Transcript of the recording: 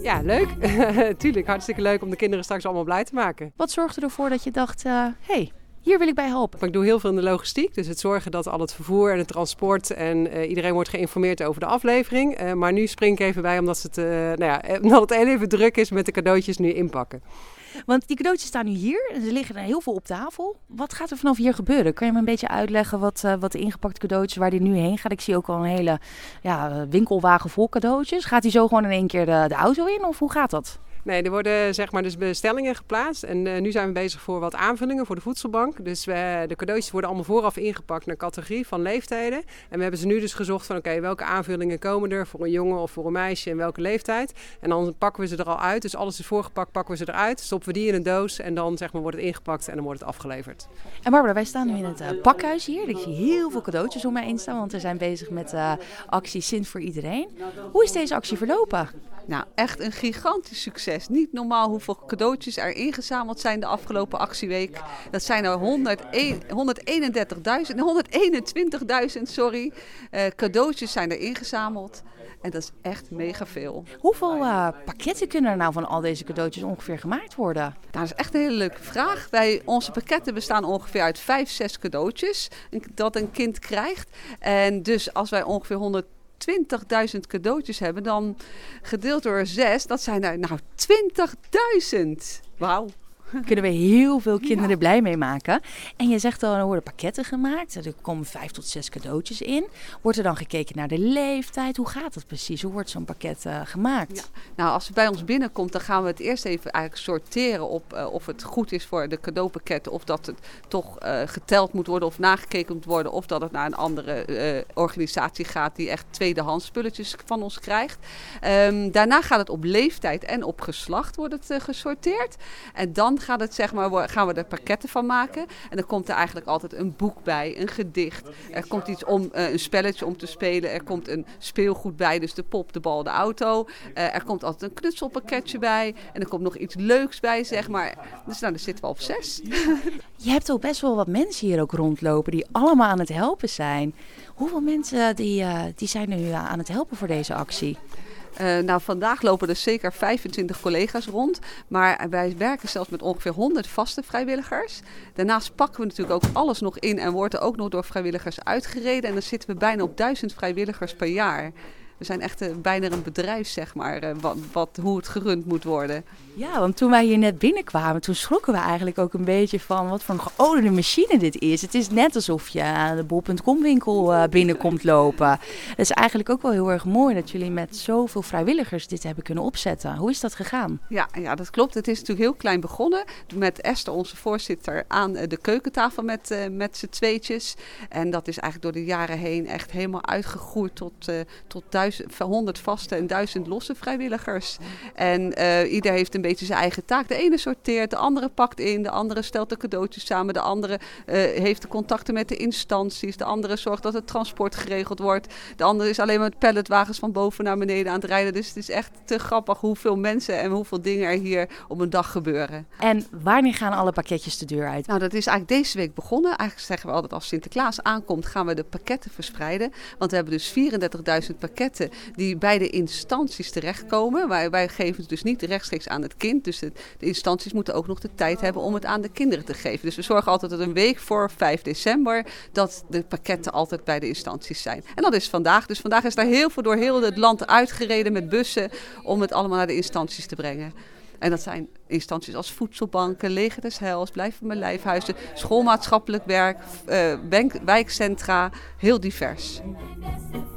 Ja, leuk. Tuurlijk, hartstikke leuk om de kinderen straks allemaal blij te maken. Wat zorgde ervoor dat je dacht, hey, hier wil ik bij helpen? Ik doe heel veel in de logistiek, dus het zorgen dat al het vervoer en het transport en iedereen wordt geïnformeerd over de aflevering. Maar nu spring ik even bij omdat omdat het heel even druk is met de cadeautjes nu inpakken. Want die cadeautjes staan nu hier en er liggen er heel veel op tafel. Wat gaat er vanaf hier gebeuren? Kan je me een beetje uitleggen wat de ingepakte cadeautjes, waar die nu heen gaat? Ik zie ook al een hele winkelwagen vol cadeautjes. Gaat die zo gewoon in één keer de auto in of hoe gaat dat? Nee, er worden dus bestellingen geplaatst en nu zijn we bezig voor wat aanvullingen voor de voedselbank. Dus de cadeautjes worden allemaal vooraf ingepakt naar categorie van leeftijden. En we hebben ze nu dus gezocht van welke aanvullingen komen er voor een jongen of voor een meisje en welke leeftijd. En dan pakken we ze er al uit. Dus alles is voorgepakt, pakken we ze eruit, stoppen we die in een doos en dan wordt het ingepakt en dan wordt het afgeleverd. En Barbara, wij staan nu in het pakhuis hier. Ik zie heel veel cadeautjes om mij heen staan, want we zijn bezig met actie Sint voor iedereen. Hoe is deze actie verlopen? Nou, echt een gigantisch succes. Niet normaal hoeveel cadeautjes er ingezameld zijn de afgelopen actieweek. Dat zijn er 121.000 cadeautjes zijn er ingezameld. En dat is echt mega veel. Hoeveel pakketten kunnen er nou van al deze cadeautjes ongeveer gemaakt worden? Nou, dat is echt een hele leuke vraag. Onze pakketten bestaan ongeveer uit 5-6 cadeautjes dat een kind krijgt. En dus als wij ongeveer 120.000 cadeautjes hebben, dan gedeeld door 6, dat zijn er 20.000. Wauw. Kunnen we heel veel kinderen blij mee maken. En je zegt al, er worden pakketten gemaakt. Er komen 5 tot 6 cadeautjes in. Wordt er dan gekeken naar de leeftijd? Hoe gaat dat precies? Hoe wordt zo'n pakket gemaakt? Ja. Nou, als het bij ons binnenkomt, dan gaan we het eerst even eigenlijk sorteren op of het goed is voor de cadeaupakketten. Of dat het toch geteld moet worden of nagekeken moet worden. Of dat het naar een andere organisatie gaat die echt tweedehands spulletjes van ons krijgt. Daarna gaat het op leeftijd en op geslacht wordt het gesorteerd. En dan gaan we er pakketten van maken. En dan komt er eigenlijk altijd een boek bij, een gedicht. Er komt iets om een spelletje om te spelen. Er komt een speelgoed bij, dus de pop, de bal, de auto. Er komt altijd een knutselpakketje bij. En er komt nog iets leuks bij, zeg maar. Dus dan zitten we op 6. Je hebt ook best wel wat mensen hier ook rondlopen die allemaal aan het helpen zijn. Hoeveel mensen die zijn nu aan het helpen voor deze actie? Vandaag lopen er zeker 25 collega's rond. Maar wij werken zelfs met ongeveer 100 vaste vrijwilligers. Daarnaast pakken we natuurlijk ook alles nog in en wordt er ook nog door vrijwilligers uitgereden. En dan zitten we bijna op 1000 vrijwilligers per jaar. We zijn echt bijna een bedrijf, zeg maar, hoe het gerund moet worden. Ja, want toen wij hier net binnenkwamen, toen schrokken we eigenlijk ook een beetje van wat voor een geoliede machine dit is. Het is net alsof je aan de bol.com winkel binnenkomt lopen. Het is eigenlijk ook wel heel erg mooi dat jullie met zoveel vrijwilligers dit hebben kunnen opzetten. Hoe is dat gegaan? Ja, dat klopt. Het is natuurlijk heel klein begonnen. Met Esther, onze voorzitter, aan de keukentafel met z'n tweetjes. En dat is eigenlijk door de jaren heen echt helemaal uitgegroeid tot 100 vaste en 1000 losse vrijwilligers. En ieder heeft een beetje zijn eigen taak. De ene sorteert, de andere pakt in, de andere stelt de cadeautjes samen, de andere heeft de contacten met de instanties, de andere zorgt dat het transport geregeld wordt, de andere is alleen maar met palletwagens van boven naar beneden aan het rijden. Dus het is echt te grappig hoeveel mensen en hoeveel dingen er hier op een dag gebeuren. En wanneer gaan alle pakketjes de deur uit? Nou, dat is eigenlijk deze week begonnen. Eigenlijk zeggen we altijd als Sinterklaas aankomt, gaan we de pakketten verspreiden. Want we hebben dus 34.000 pakketten die bij de instanties terechtkomen. Wij geven het dus niet rechtstreeks aan het kind. Dus de instanties moeten ook nog de tijd hebben om het aan de kinderen te geven. Dus we zorgen altijd dat een week voor 5 december dat de pakketten altijd bij de instanties zijn. En dat is vandaag. Dus vandaag is daar heel veel door heel het land uitgereden met bussen om het allemaal naar de instanties te brengen. En dat zijn instanties als voedselbanken, Leger des Heils, Blijf van mijn lijfhuizen, schoolmaatschappelijk werk, wijkcentra, heel divers.